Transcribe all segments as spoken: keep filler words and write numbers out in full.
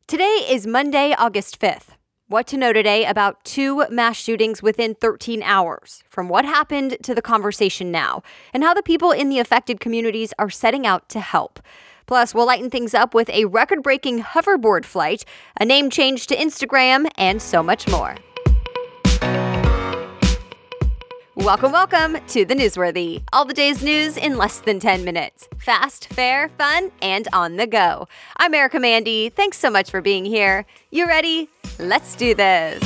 Today is Monday, August fifth. What to know today about two mass shootings within thirteen hours, from what happened to the conversation now, and how the people in the affected communities are setting out to help. Plus, we'll lighten things up with a record-breaking hoverboard flight, a name change to Instagram, and so much more. Welcome, welcome to The Newsworthy. All the day's news in less than ten minutes. Fast, fair, fun, and on the go. I'm Erica Mandy. Thanks so much for being here. You ready? Let's do this.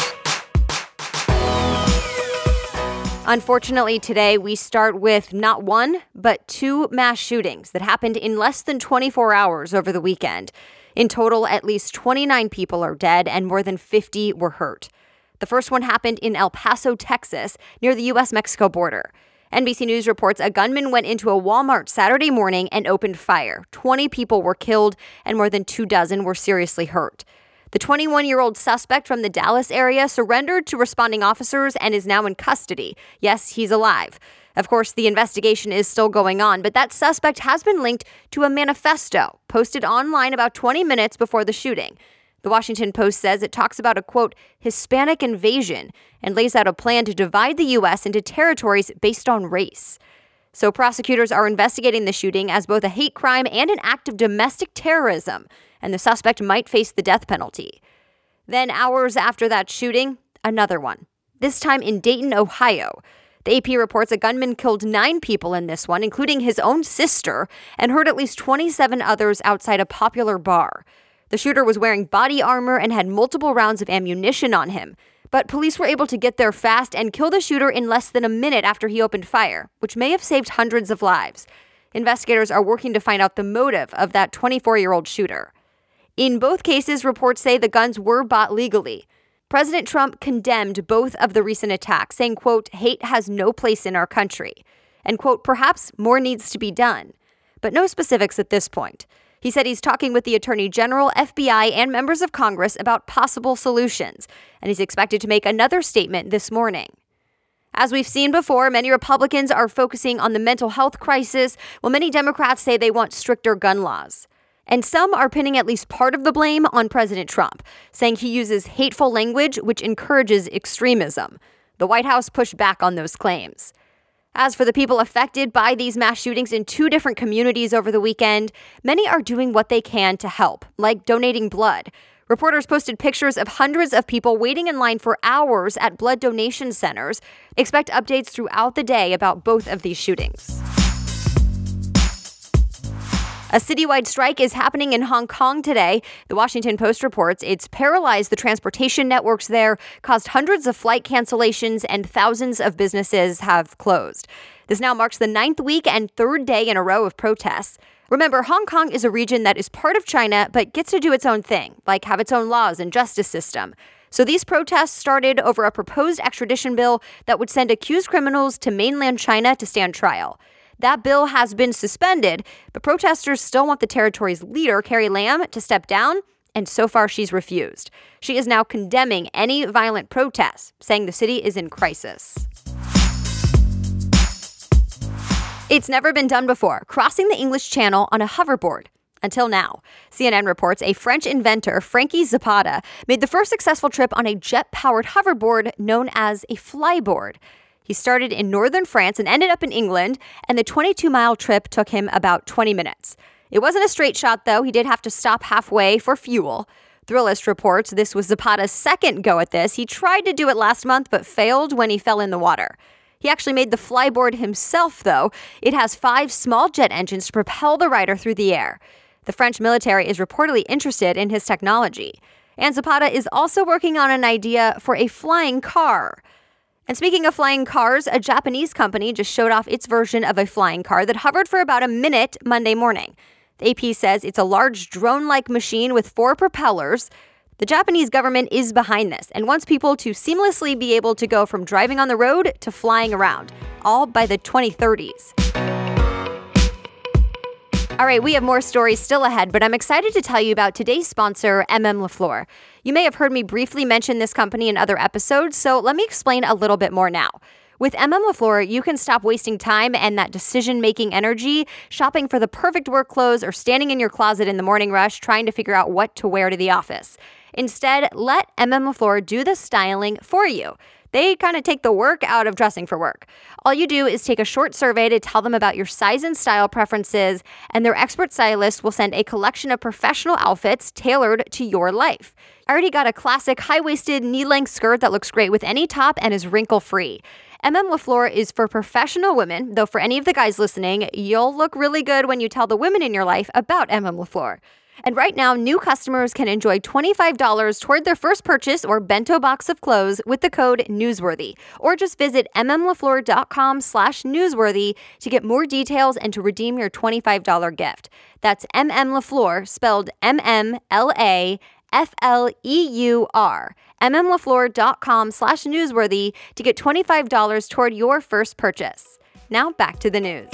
Unfortunately, today we start with not one, but two mass shootings that happened in less than twenty-four hours over the weekend. In total, at least twenty-nine people are dead and more than fifty were hurt. The first one happened in El Paso, Texas, near the U S Mexico border. N B C News reports a gunman went into a Walmart Saturday morning and opened fire. twenty people were killed and more than two dozen were seriously hurt. The twenty-one-year-old suspect from the Dallas area surrendered to responding officers and is now in custody. Yes, he's alive. Of course, the investigation is still going on, but that suspect has been linked to a manifesto posted online about twenty minutes before the shooting. The Washington Post says it talks about a, quote, Hispanic invasion and lays out a plan to divide the U S into territories based on race. So prosecutors are investigating the shooting as both a hate crime and an act of domestic terrorism, and the suspect might face the death penalty. Then hours after that shooting, another one, this time in Dayton, Ohio. The A P reports a gunman killed nine people in this one, including his own sister, and hurt at least twenty-seven others outside a popular bar. The shooter was wearing body armor and had multiple rounds of ammunition on him, but police were able to get there fast and kill the shooter in less than a minute after he opened fire, which may have saved hundreds of lives. Investigators are working to find out the motive of that twenty-four-year-old shooter. In both cases, reports say the guns were bought legally. President Trump condemned both of the recent attacks, saying, quote, hate has no place in our country, and, quote, perhaps more needs to be done, but no specifics at this point. He said he's talking with the Attorney General, F B I, and members of Congress about possible solutions, and he's expected to make another statement this morning. As we've seen before, many Republicans are focusing on the mental health crisis, while many Democrats say they want stricter gun laws. And some are pinning at least part of the blame on President Trump, saying he uses hateful language which encourages extremism. The White House pushed back on those claims. As for the people affected by these mass shootings in two different communities over the weekend, many are doing what they can to help, like donating blood. Reporters posted pictures of hundreds of people waiting in line for hours at blood donation centers. Expect updates throughout the day about both of these shootings. A citywide strike is happening in Hong Kong today. The Washington Post reports it's paralyzed the transportation networks there, caused hundreds of flight cancellations, and thousands of businesses have closed. This now marks the ninth week and third day in a row of protests. Remember, Hong Kong is a region that is part of China, but gets to do its own thing, like have its own laws and justice system. So these protests started over a proposed extradition bill that would send accused criminals to mainland China to stand trial. That bill has been suspended, but protesters still want the territory's leader, Carrie Lam, to step down, and so far she's refused. She is now condemning any violent protests, saying the city is in crisis. It's never been done before, crossing the English Channel on a hoverboard. Until now. C N N reports a French inventor, Frankie Zapata, made the first successful trip on a jet-powered hoverboard known as a flyboard. He started in northern France and ended up in England, and the twenty-two-mile trip took him about twenty minutes. It wasn't a straight shot, though. He did have to stop halfway for fuel. Thrillist reports this was Zapata's second go at this. He tried to do it last month, but failed when he fell in the water. He actually made the flyboard himself, though. It has five small jet engines to propel the rider through the air. The French military is reportedly interested in his technology. And Zapata is also working on an idea for a flying car. And speaking of flying cars, a Japanese company just showed off its version of a flying car that hovered for about a minute Monday morning. The A P says it's a large drone-like machine with four propellers. The Japanese government is behind this and wants people to seamlessly be able to go from driving on the road to flying around, all by the twenty thirties. All right, we have more stories still ahead, but I'm excited to tell you about today's sponsor, M M LaFleur. You may have heard me briefly mention this company in other episodes, so let me explain a little bit more now. With M M LaFleur, you can stop wasting time and that decision-making energy shopping for the perfect work clothes or standing in your closet in the morning rush trying to figure out what to wear to the office. Instead, let M M LaFleur do the styling for you. They kind of take the work out of dressing for work. All you do is take a short survey to tell them about your size and style preferences, and their expert stylist will send a collection of professional outfits tailored to your life. I already got a classic high-waisted knee-length skirt that looks great with any top and is wrinkle-free. M M LaFleur is for professional women, though for any of the guys listening, you'll look really good when you tell the women in your life about M M LaFleur. And right now, new customers can enjoy twenty-five dollars toward their first purchase or bento box of clothes with the code Newsworthy. Or just visit mmlafleur.com slash newsworthy to get more details and to redeem your twenty-five dollars gift. That's M M LaFleur, spelled M M L A F L E U R. mmlafleur.com slash newsworthy to get twenty-five dollars toward your first purchase. Now back to the news.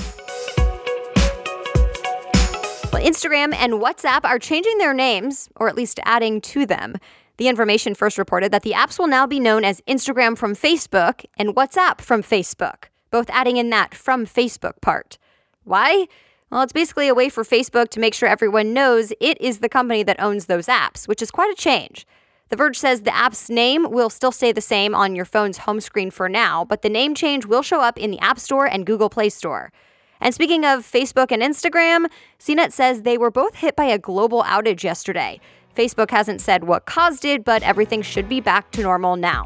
Well, Instagram and WhatsApp are changing their names, or at least adding to them. The Information first reported that the apps will now be known as Instagram from Facebook and WhatsApp from Facebook, both adding in that from Facebook part. Why? Well, it's basically a way for Facebook to make sure everyone knows it is the company that owns those apps, which is quite a change. The Verge says the app's name will still stay the same on your phone's home screen for now, but the name change will show up in the App Store and Google Play Store. And speaking of Facebook and Instagram, C net says they were both hit by a global outage yesterday. Facebook hasn't said what caused it, but everything should be back to normal now.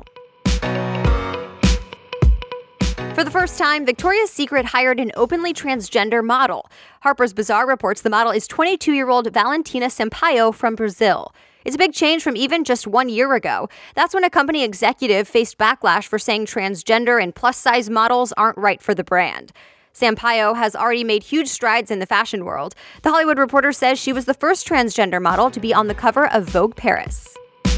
For the first time, Victoria's Secret hired an openly transgender model. Harper's Bazaar reports the model is twenty-two-year-old Valentina Sampaio from Brazil. It's a big change from even just one year ago. That's when a company executive faced backlash for saying transgender and plus-size models aren't right for the brand. Sampaio has already made huge strides in the fashion world. The Hollywood Reporter says she was the first transgender model to be on the cover of Vogue Paris.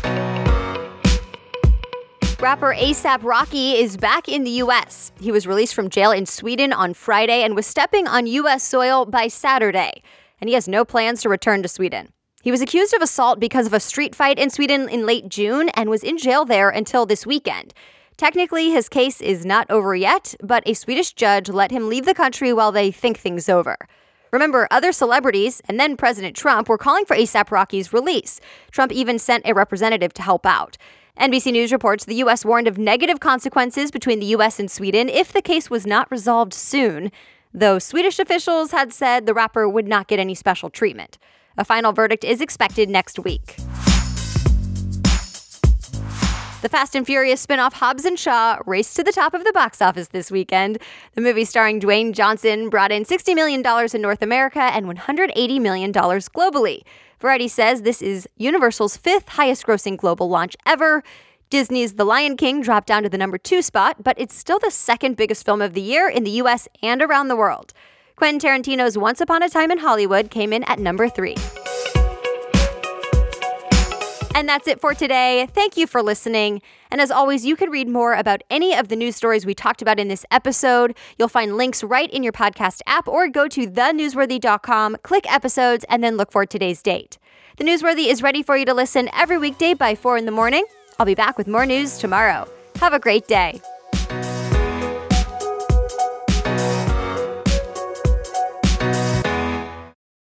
Rapper A$AP Rocky is back in the U S. He was released from jail in Sweden on Friday and was stepping on U S soil by Saturday. And he has no plans to return to Sweden. He was accused of assault because of a street fight in Sweden in late June and was in jail there until this weekend. Technically, his case is not over yet, but a Swedish judge let him leave the country while they think things over. Remember, other celebrities, and then President Trump, were calling for A$AP Rocky's release. Trump even sent a representative to help out. N B C News reports the U S warned of negative consequences between the U S and Sweden if the case was not resolved soon, though Swedish officials had said the rapper would not get any special treatment. A final verdict is expected next week. The Fast and Furious spin-off Hobbs and Shaw raced to the top of the box office this weekend. The movie starring Dwayne Johnson brought in sixty million dollars in North America and one hundred eighty million dollars globally. Variety says this is Universal's fifth highest-grossing global launch ever. Disney's The Lion King dropped down to the number two spot, but it's still the second biggest film of the year in the U S and around the world. Quentin Tarantino's Once Upon a Time in Hollywood came in at number three. And that's it for today. Thank you for listening. And as always, you can read more about any of the news stories we talked about in this episode. You'll find links right in your podcast app or go to the newsworthy dot com, click episodes, and then look for today's date. The Newsworthy is ready for you to listen every weekday by four in the morning. I'll be back with more news tomorrow. Have a great day.